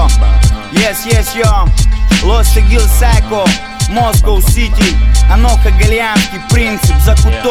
yo. Yes, yo. Los Angeles Psycho, Moscow City, Аноха Галианский принцип, закуток.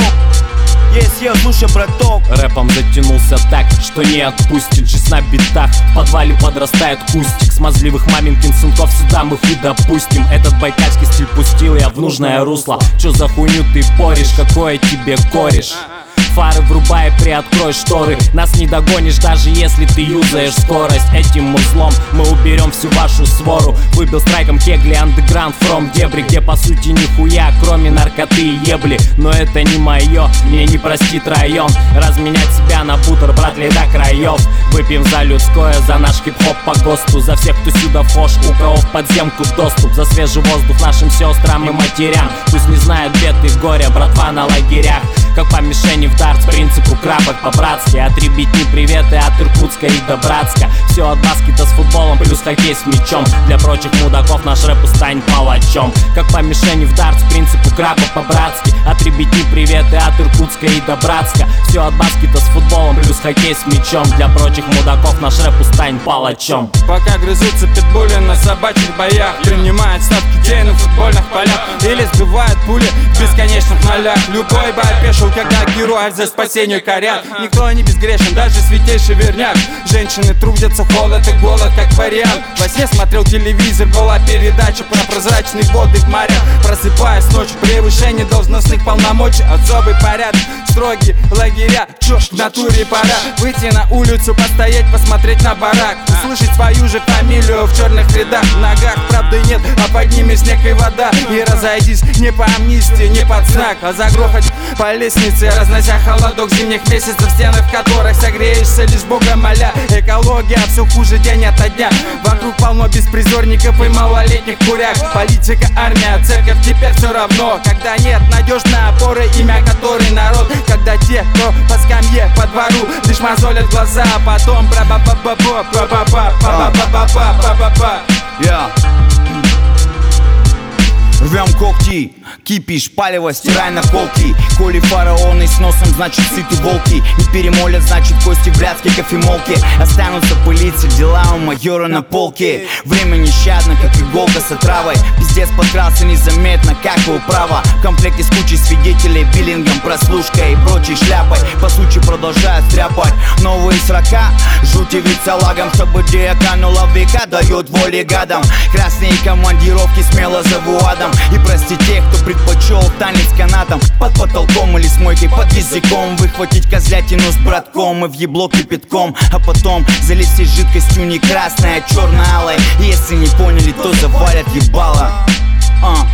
Yes, слушай, браток. Рэпом затянулся так, что не отпустит. Жизнь на битах, в подвале подрастает кустик. Смазливых маменькин сынков сюда мы их допустим. Этот байкальский стиль пустил я в нужное русло. Чё за хуйню ты поришь, какое тебе кореш? Фары врубай, приоткрой шторы. Нас не догонишь, даже если ты юзаешь скорость. Этим узлом мы уберем всю вашу свору. Выбил страйком кегли андеграунд from дебри, где по сути нихуя, кроме наркоты и ебли. Но это не мое, мне не простит район. Разменять себя на бутерброд до краев. Выпьем за людское, за наш хип-хоп по ГОСТу. За всех, кто сюда фош, у кого в подземку доступ. За свежий воздух нашим сестрам и матерям. Пусть не знают бед и горя, братва на лагерях. Как по мишени в дартс, принципу крапок по-братски. От ребятни приветы, от Иркутска и до Братска. Все от баскета с футболом, плюс хоккей с мячом. Для прочих мудаков наш рэп станет палачом. Как по мишени в дартс, принципу крапок по-братски. От ребятни приветы, от Иркутска и до Братска. Все от баскета с футболом, плюс хоккей с мячом. Для прочих мудаков наш рэп станет палачом. Пока грызутся питбули на собачьих боях, принимают ставки гей на футбольных полях, или сбивают пули в бесконечных нолях. Любой бы опешил, когда герои за спасение корят. Никто не безгрешен, даже святейший верняк. Женщины трудятся, холод и голод как вариант. Во сне смотрел телевизор, была передача про прозрачные воды в морях. Просыпаясь ночью, превышение должностных полномочий. Особый порядок, строгие лагеря. Чё, в натуре пора выйти на улицу, постоять, посмотреть на барак. Услышать свою же фамилию в черных рядах. В ногах правды нет, а под ними снег и вода. И разойдись не по амнистии, не под знак, а загрохать по лестнице, разнося холодок зимних месяцев, стены в которых согреешься лишь Бога моля. Экология все хуже день ото дня. Вокруг полно беспризорников и малолетних куряк. Политика, армия, церковь теперь все равно. Когда нет надежной опоры, имя которой народ. Когда те, кто по скамье, по двору лишь мозолят глаза, а потом Рвем когти, кипиш, палево, стирай на колки. Коли фараоны с носом, значит сыты волки. Не перемолят, значит кости в блядской кофемолке. Останутся пылиться дела у майора на полке. Время нещадно, как иголка с отравой. Пиздец подкрался незаметно, как и управа. В комплекте с кучей свидетелей, биллингом, прослушкой и прочей шляпой. По сути продолжают стряпать новые срока. Жути ведь салагом, чтобы идея канула в века. Дает воли гадам. Красные командировки смело зову адом. И прости тех, кто предпочел танец канатом. Под потолком или с мойкой под языком. Выхватить козлятину с братком и в ебло кипятком. А потом залезть жидкостью не красной, а черно-алой. Если не поняли, то завалят ебало.